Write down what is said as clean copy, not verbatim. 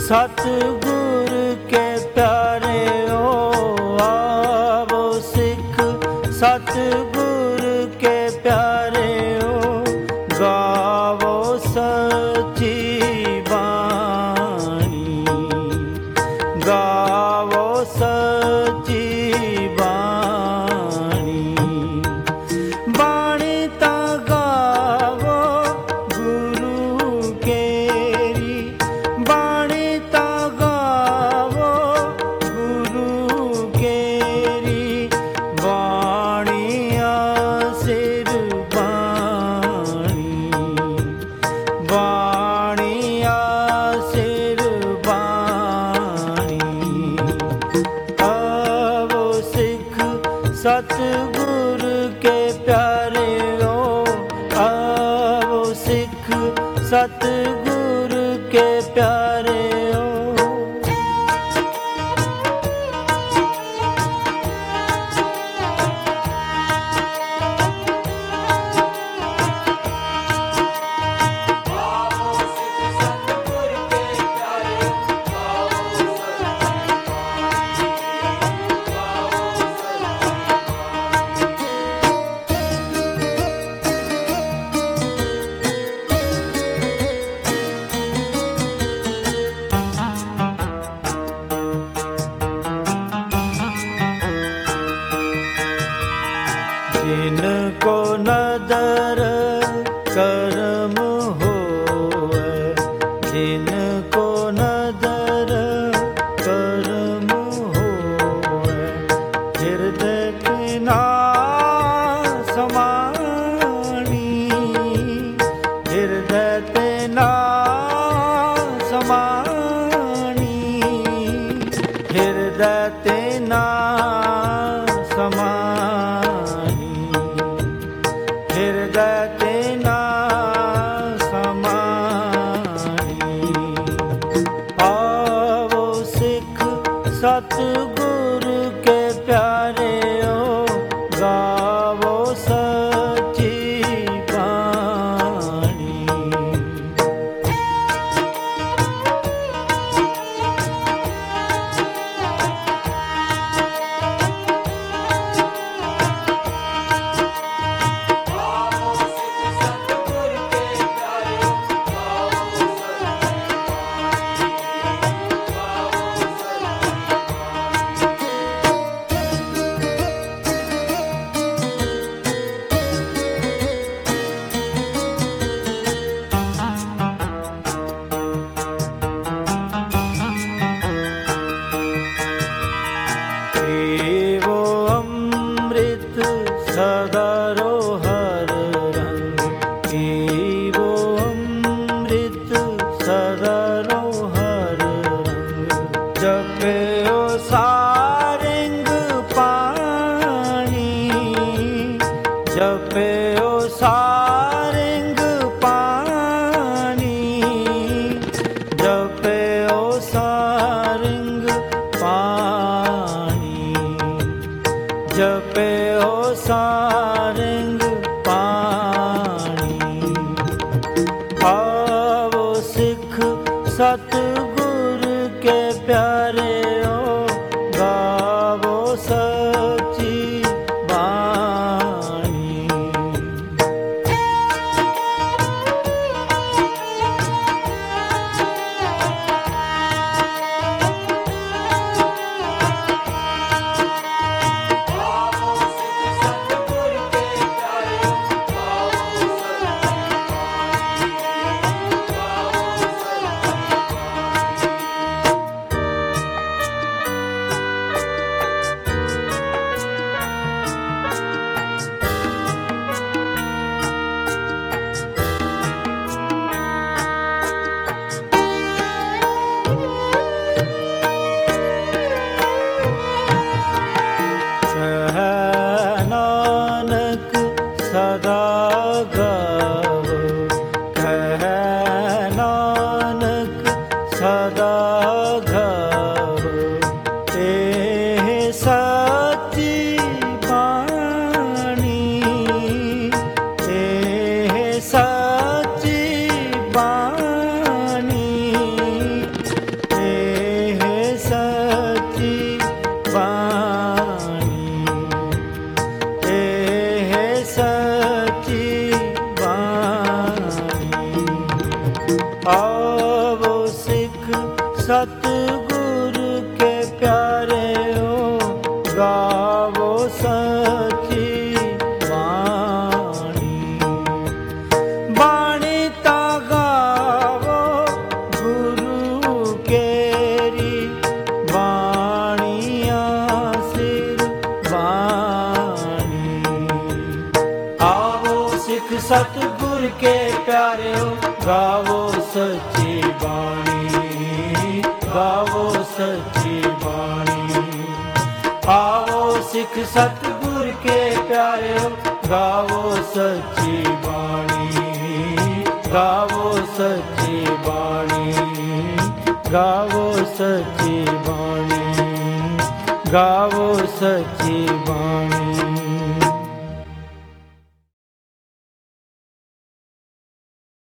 सतगुर के प्यारे ओ आवो सिख, सतगुर के प्यारे ओ गावो सच्ची बाणी, गावो सच्ची बाणी। बाणी ता गावो गुरु केरी, बाणी ता गावो गुरु केरी, बाणिया सिर बाणी, बाणिया सिर बाणी। आवो सिख सतगुर के प्यारे ओ आवो सिख, सतगुर के प्यारे ओ। जिनको नदर करम होवे, जिनको नदर करम होवे, हृदय बिना समाणी, हृदय बिना समाणी, हृदय बिना समाणी, हृदय तेना समानी। आवो सिख सतगुर के प्यारे ओ गावो सच्ची बाणी। एवो अमृत सदारो हर रंग, एवो अमृत सदारो हर रंग। जपयो सारंग पाणी, जपयो सारंग पाणी, जपयो सारंग पाणी, जपयो सारंग पाणी। आवो सिख सतगुर के प्यारे ओ गावो सच्ची बाणी। नानक सदा गावो, कह नानक सदा गावो, तेह सच्ची बाणी, तेह सच्ची बाणी, सतगुर के प्यारे, गावो सच्ची बाणी, गावो सच्ची बाणी। आओ सिख सतगुर के प्यारे, गावो सच्ची बाणी, गावो सच्ची बाणी, गावो सच्ची बाणी, गावो सच्ची बाणी।